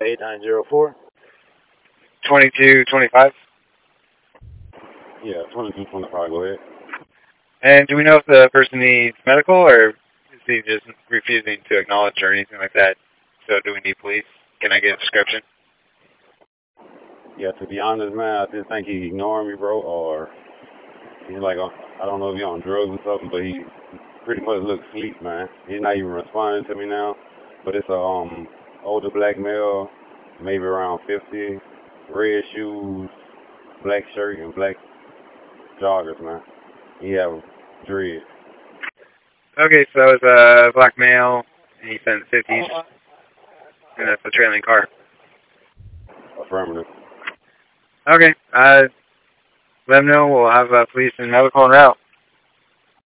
8904. 2225. Yeah, 2225, go ahead. And do we know if the person needs medical, or is he just refusing to acknowledge or anything like that? So do we need police? Can I get a description? Yeah, to be honest, man, I just think he's ignoring me, bro, or he's like, I don't know if he's on drugs or something, but he pretty much looks asleep, man. He's not even responding to me now, but it's a older black male, maybe around 50, red shoes, black shirt, and black joggers, man. He have dreads. Okay, so it's a black male, and he's in the 50s, and that's a trailing car. Affirmative. Okay, let him know. We'll have police and medical en route.